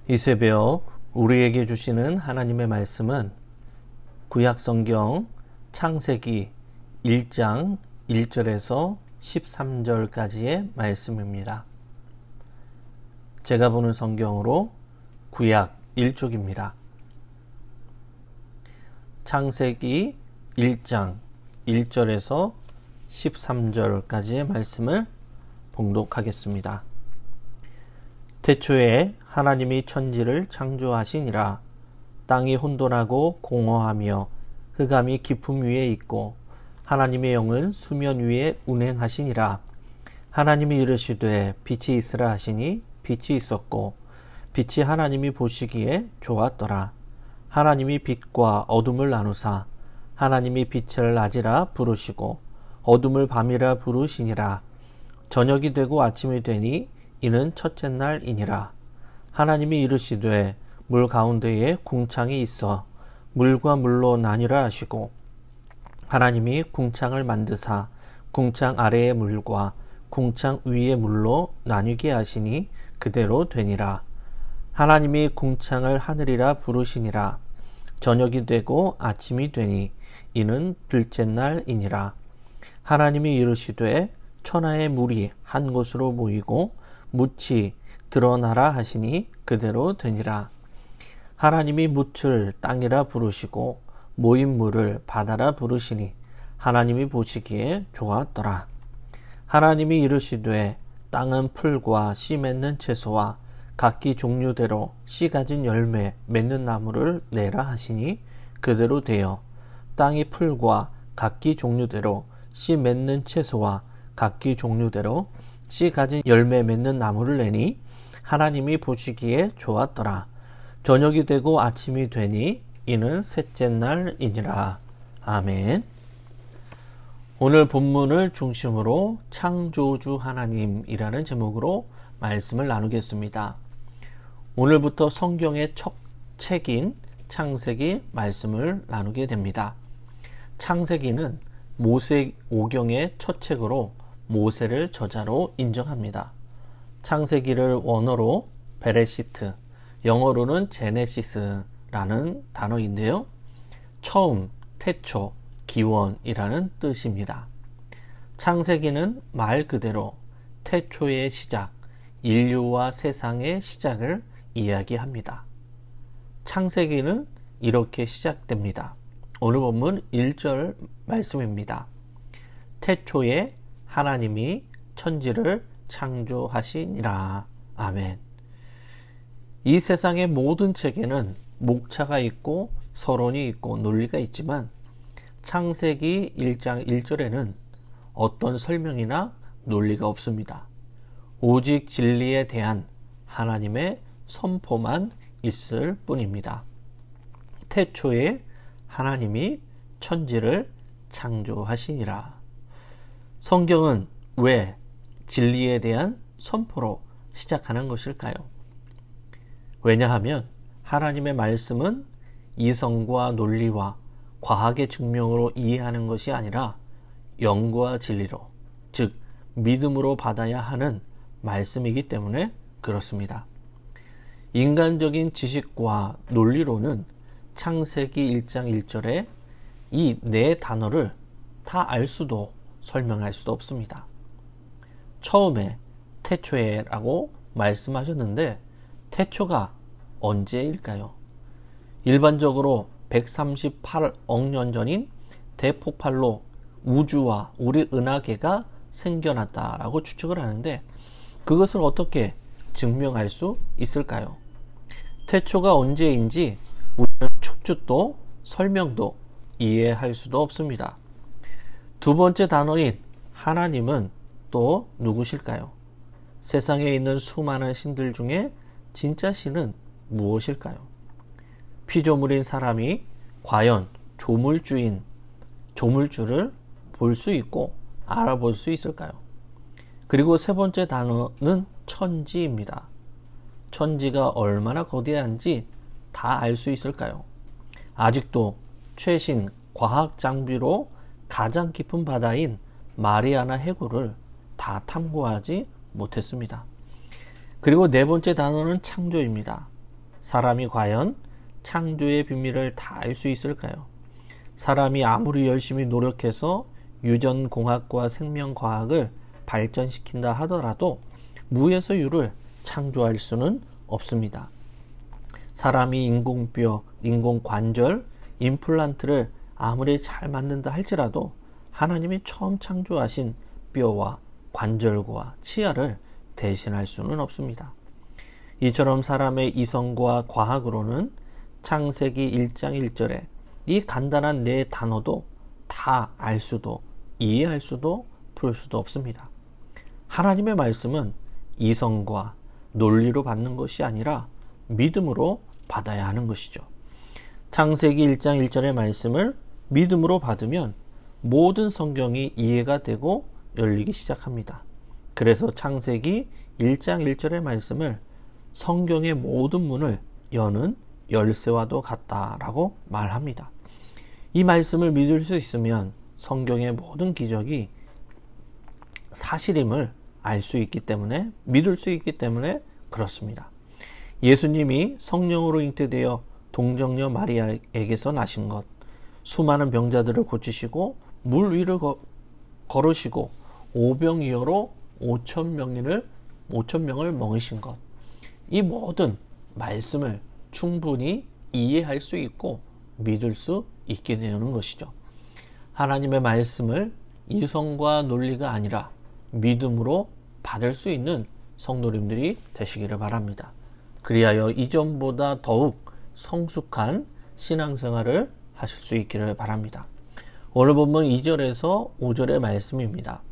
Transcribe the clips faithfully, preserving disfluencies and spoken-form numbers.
이 새벽 우리에게 주시는 하나님의 말씀은 구약성경 창세기 일 장 일 절에서 십삼 절까지의 말씀입니다. 제가 보는 성경으로 구약 일 쪽입니다. 창세기 일 장 일 절에서 십삼 절까지의 말씀을 봉독하겠습니다. 태초에 하나님이 천지를 창조하시니라. 땅이 혼돈하고 공허하며 흑암이 깊음 위에 있고 하나님의 영은 수면 위에 운행하시니라. 하나님이 이르시되 빛이 있으라 하시니 빛이 있었고 빛이 하나님이 보시기에 좋았더라. 하나님이 빛과 어둠을 나누사 하나님이 빛을 낮이라 부르시고 어둠을 밤이라 부르시니라. 저녁이 되고 아침이 되니 이는 첫째 날이니라. 하나님이 이르시되 물 가운데에 궁창이 있어 물과 물로 나뉘라 하시고 하나님이 궁창을 만드사 궁창 아래의 물과 궁창 위의 물로 나뉘게 하시니 그대로 되니라. 하나님이 궁창을 하늘이라 부르시니라. 저녁이 되고 아침이 되니 이는 둘째 날이니라. 하나님이 이르시되 천하의 물이 한 곳으로 모이고 묻이 드러나라 하시니 그대로 되니라. 하나님이 묻을 땅이라 부르시고 모인 물을 바다라 부르시니 하나님이 보시기에 좋았더라. 하나님이 이르시되 땅은 풀과 씨 맺는 채소와 각기 종류대로 씨 가진 열매 맺는 나무를 내라 하시니 그대로 되어 땅이 풀과 각기 종류대로 씨 맺는 채소와 각기 종류대로 씨 가진 열매 맺는 나무를 내니 하나님이 보시기에 좋았더라. 저녁이 되고 아침이 되니 이는 셋째 날이니라. 아멘. 오늘 본문을 중심으로 창조주 하나님이라는 제목으로 말씀을 나누겠습니다. 오늘부터 성경의 첫 책인 창세기 말씀을 나누게 됩니다. 창세기는 모세오경의 첫 책으로 모세를 저자로 인정합니다. 창세기를 원어로 베레시트, 영어로는 제네시스라는 단어인데요. 처음, 태초, 기원이라는 뜻입니다. 창세기는 말 그대로 태초의 시작, 인류와 세상의 시작을 이야기합니다. 창세기는 이렇게 시작됩니다. 오늘 본문 일 절 말씀입니다. 태초에 하나님이 천지를 창조하시니라. 아멘. 이 세상의 모든 책에는 목차가 있고 서론이 있고 논리가 있지만 창세기 일 장 일 절에는 어떤 설명이나 논리가 없습니다. 오직 진리에 대한 하나님의 선포만 있을 뿐입니다. 태초에 하나님이 천지를 창조하시니라. 성경은 왜 진리에 대한 선포로 시작하는 것일까요? 왜냐하면 하나님의 말씀은 이성과 논리와 과학의 증명으로 이해하는 것이 아니라 영과 진리로, 즉 믿음으로 받아야 하는 말씀이기 때문에 그렇습니다. 인간적인 지식과 논리로는 창세기 일 장 일 절에 이 네 단어를 다 알 수도 설명할 수도 없습니다. 처음에 태초에 라고 말씀하셨는데 태초가 언제일까요? 일반적으로 백삼십팔억 년 전인 대폭발로 우주와 우리 은하계가 생겨났다라고 추측을 하는데 그것을 어떻게 증명할 수 있을까요? 태초가 언제인지 우리는 추측도 설명도 이해할 수도 없습니다. 두 번째 단어인 하나님은 또 누구실까요? 세상에 있는 수많은 신들 중에 진짜 신은 무엇일까요? 피조물인 사람이 과연 조물주인, 조물주를 볼 수 있고 알아볼 수 있을까요? 그리고 세 번째 단어는 천지입니다. 천지가 얼마나 거대한지 다 알 수 있을까요? 아직도 최신 과학 장비로 가장 깊은 바다인 마리아나 해구를 다 탐구하지 못했습니다. 그리고 네 번째 단어는 창조입니다. 사람이 과연 창조의 비밀을 다 알 수 있을까요? 사람이 아무리 열심히 노력해서 유전공학과 생명과학을 발전시킨다 하더라도 무에서 유를 창조할 수는 없습니다. 사람이 인공뼈, 인공관절, 임플란트를 아무리 잘 만든다 할지라도 하나님이 처음 창조하신 뼈와 관절과 치아를 대신할 수는 없습니다. 이처럼 사람의 이성과 과학으로는 창세기 일 장 일 절에 이 간단한 네 단어도 다 알 수도 이해할 수도 풀 수도 없습니다. 하나님의 말씀은 이성과 논리로 받는 것이 아니라 믿음으로 받아야 하는 것이죠. 창세기 일 장 일 절의 말씀을 믿음으로 받으면 모든 성경이 이해가 되고 열리기 시작합니다. 그래서 창세기 일 장 일 절의 말씀을 성경의 모든 문을 여는 열쇠와도 같다라고 말합니다. 이 말씀을 믿을 수 있으면 성경의 모든 기적이 사실임을 알 수 있기 때문에, 믿을 수 있기 때문에 그렇습니다. 예수님이 성령으로 잉태되어 동정녀 마리아에게서 나신 것, 수많은 병자들을 고치시고 물 위를 거, 걸으시고 오병이어로 오천 명을 오천 명을 먹이신 것, 이 모든 말씀을 충분히 이해할 수 있고 믿을 수 있게 되는 것이죠. 하나님의 말씀을 이성과 논리가 아니라 믿음으로 받을 수 있는 성도님들이 되시기를 바랍니다. 그리하여 이전보다 더욱 성숙한 신앙생활을 하실 수 있기를 바랍니다. 오늘 본문 이 절에서 오 절의 말씀입니다.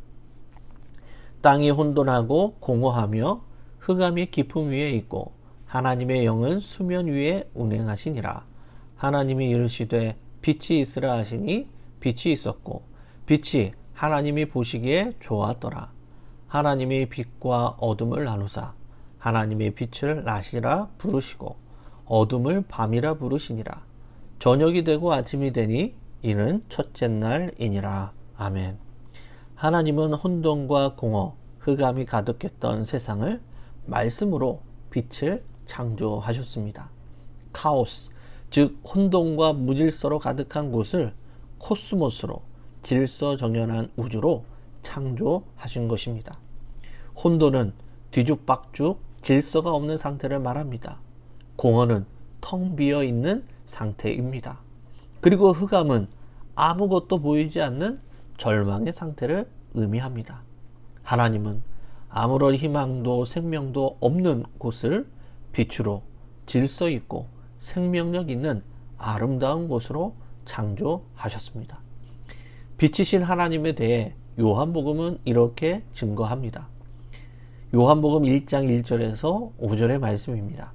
땅이 혼돈하고 공허하며 흑암이 깊음 위에 있고 하나님의 영은 수면 위에 운행하시니라. 하나님이 이르시되 빛이 있으라 하시니 빛이 있었고 빛이 하나님이 보시기에 좋았더라. 하나님이 빛과 어둠을 나누사 하나님의 빛을 낮이라 부르시고 어둠을 밤이라 부르시니라. 저녁이 되고 아침이 되니 이는 첫째 날이니라. 아멘. 하나님은 혼돈과 공허, 흑암이 가득했던 세상을 말씀으로 빛을 창조하셨습니다. 카오스, 즉 혼돈과 무질서로 가득한 곳을 코스모스로, 질서정연한 우주로 창조하신 것입니다. 혼돈은 뒤죽박죽 질서가 없는 상태를 말합니다. 공허는 텅 비어 있는 상태입니다. 그리고 흑암은 아무것도 보이지 않는 절망의 상태를 의미합니다. 하나님은 아무런 희망도 생명도 없는 곳을 빛으로 질서 있고 생명력 있는 아름다운 곳으로 창조하셨습니다. 빛이신 하나님에 대해 요한복음은 이렇게 증거합니다. 요한복음 일 장 일 절에서 오 절의 말씀입니다.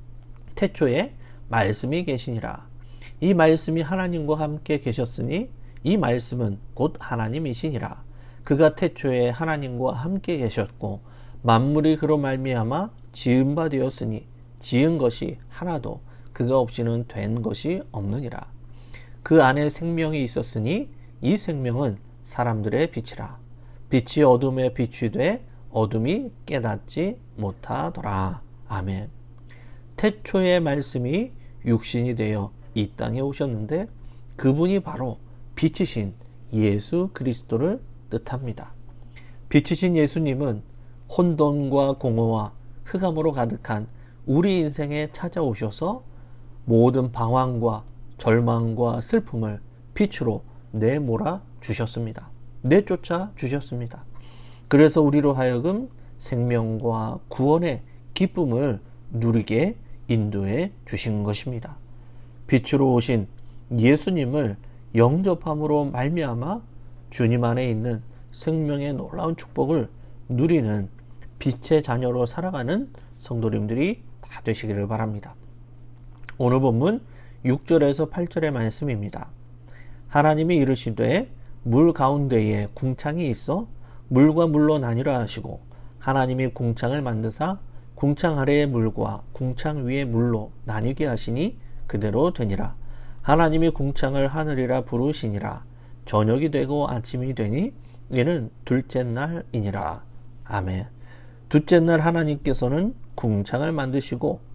태초에 말씀이 계시니라. 이 말씀이 하나님과 함께 계셨으니 이 말씀은 곧 하나님이시니라. 그가 태초에 하나님과 함께 계셨고 만물이 그로 말미암아 지은 바 되었으니 지은 것이 하나도 그가 없이는 된 것이 없느니라. 그 안에 생명이 있었으니 이 생명은 사람들의 빛이라. 빛이 어둠에 비추되 어둠이 깨닫지 못하더라. 아멘. 태초의 말씀이 육신이 되어 이 땅에 오셨는데 그분이 바로 빛이신 예수 그리스도를 뜻합니다. 빛이신 예수님은 혼돈과 공허와 흑암으로 가득한 우리 인생에 찾아오셔서 모든 방황과 절망과 슬픔을 빛으로 내몰아 주셨습니다. 내쫓아 주셨습니다. 그래서 우리로 하여금 생명과 구원의 기쁨을 누리게 인도해 주신 것입니다. 빛으로 오신 예수님을 영접함으로 말미암아 주님 안에 있는 생명의 놀라운 축복을 누리는 빛의 자녀로 살아가는 성도님들이 다 되시기를 바랍니다. 오늘 본문 육 절에서 팔 절의 말씀입니다. 하나님이 이르시되 물 가운데에 궁창이 있어 물과 물로 나뉘라 하시고 하나님이 궁창을 만드사 궁창 아래의 물과 궁창 위의 물로 나뉘게 하시니 그대로 되니라. 하나님이 궁창을 하늘이라 부르시니라. 저녁이 되고 아침이 되니 이는 둘째 날이니라. 아멘. 둘째 날 하나님께서는 궁창을 만드시고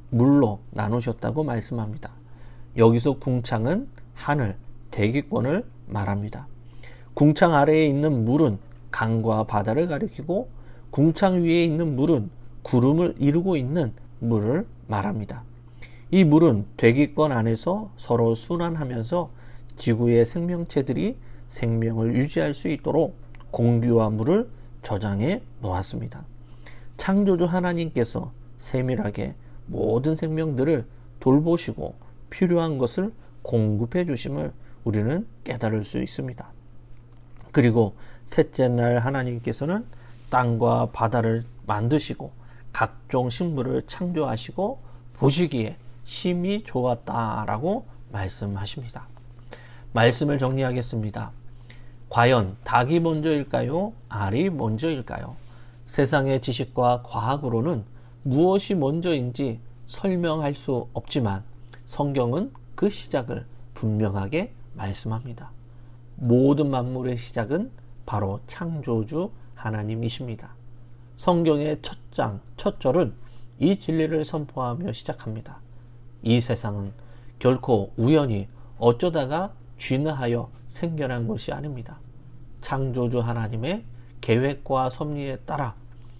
물로 나누셨다고 말씀합니다. 여기서 궁창은 하늘, 대기권을 말합니다. 궁창 아래에 있는 물은 강과 바다를 가리키고 궁창 위에 있는 물은 구름을 이루고 있는 물을 말합니다. 이 물은 대기권 안에서 서로 순환하면서 지구의 생명체들이 생명을 유지할 수 있도록 공기와 물을 저장해 놓았습니다. 창조주 하나님께서 세밀하게 모든 생명들을 돌보시고 필요한 것을 공급해 주심을 우리는 깨달을 수 있습니다. 그리고 셋째 날 하나님께서는 땅과 바다를 만드시고 각종 식물을 창조하시고 보시기에 심히 좋았다라고 말씀하십니다. 말씀을 정리하겠습니다. 과연 닭이 먼저일까요? 알이 먼저일까요? 세상의 지식과 과학으로는 무엇이 먼저인지 설명할 수 없지만 성경은 그 시작을 분명하게 말씀합니다. 모든 만물의 시작은 바로 창조주 하나님이십니다. 성경의 첫 장, 첫 절은 이 진리를 선포하며 시작합니다. 이 세상은 결코 우연히 어쩌다가 진화하여 생겨난 것이 아닙니다. 창조주 하나님의 계획과 섭리에 따라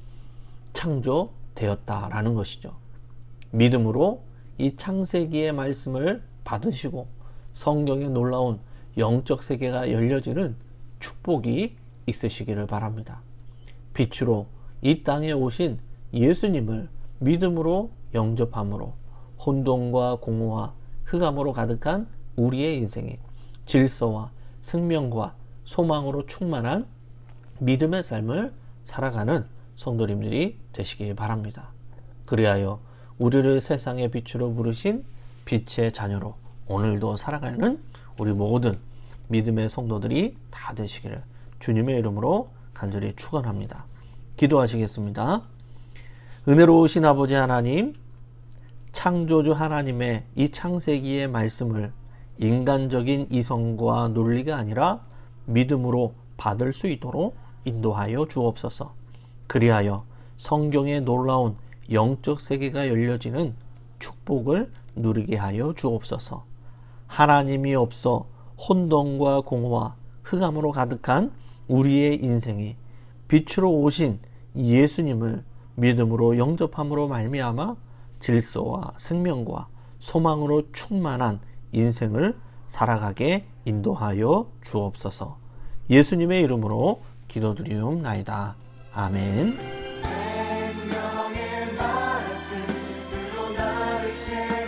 창조되었다라는 것이죠. 믿음으로 이 창세기의 말씀을 받으시고 성경의 놀라운 영적 세계가 열려지는 축복이 있으시기를 바랍니다. 빛으로 이 땅에 오신 예수님을 믿음으로 영접함으로 혼돈과 공허와 흑암으로 가득한 우리의 인생에 질서와 생명과 소망으로 충만한 믿음의 삶을 살아가는 성도님들이 되시기 바랍니다. 그리하여 우리를 세상의 빛으로 부르신 빛의 자녀로 오늘도 살아가는 우리 모든 믿음의 성도들이 다 되시기를 주님의 이름으로 간절히 축원합니다. 기도하시겠습니다. 은혜로우신 아버지 하나님, 창조주 하나님의 이 창세기의 말씀을 인간적인 이성과 논리가 아니라 믿음으로 받을 수 있도록 인도하여 주옵소서. 그리하여 성경의 놀라운 영적 세계가 열려지는 축복을 누리게 하여 주옵소서. 하나님이 없어 혼돈과 공허와 흑암으로 가득한 우리의 인생이 빛으로 오신 예수님을 믿음으로 영접함으로 말미암아 질서와 생명과 소망으로 충만한 인생을 살아가게 인도하여 주옵소서. 예수님의 이름으로 기도드리옵나이다. 아멘. 생명의 말씀으로 나를 채